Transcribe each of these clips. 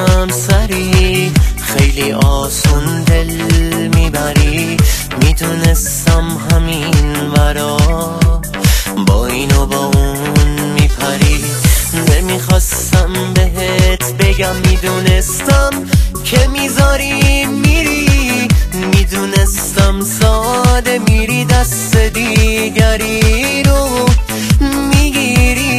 میکنم سری، خیلی آسون دل میبری. میدونستم همین ورا با این و با اون میپری. نمیخواستم بهت بگم، میدونستم که میذاری میری. میدونستم ساده میری دست دیگری رو میگیری.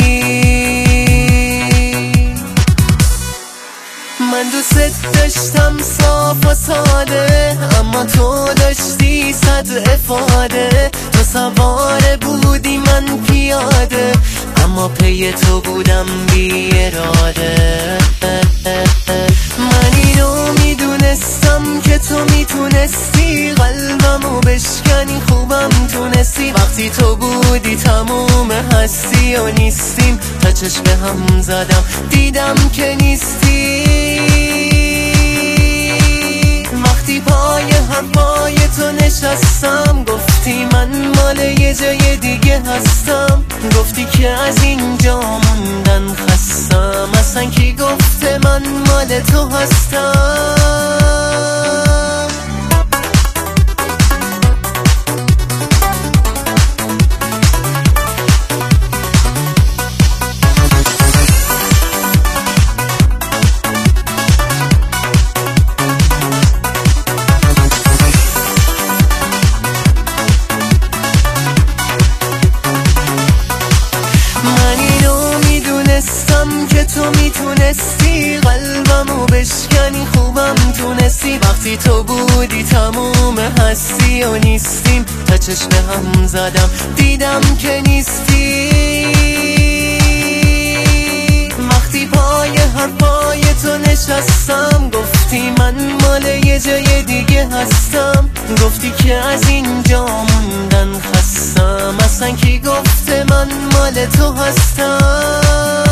من دوست داشتم صاف و ساده، اما تو داشتی صد افاده. تو سوار بودی من پیاده، اما پی تو بودم بی اراده. من اینو میدونستم که تو میتونستی قلبمو بشکنی، خوبم تونستی. وقتی تو بودی تموم هستی و نیستیم، تا چشم هم زدم دیدم که نیستی. وقتی پای حرفای تو نشستم، گفتی من مال یه جای دیگه هستم. گفتی که از اینجا موندن خستم، اصلا کی گفته من مال تو هستم. که تو میتونستی قلبمو بشکنی، خوبم تونستی. وقتی تو بودی تموم هستی و نیستیم، تا چشم هم زدم دیدم که نیستی. وقتی پای حرفای تو نشستم، گفتی من مال یه جای دیگه هستم. گفتی که از اینجا موندن خستم، اصلا کی گفته من مال تو هستم.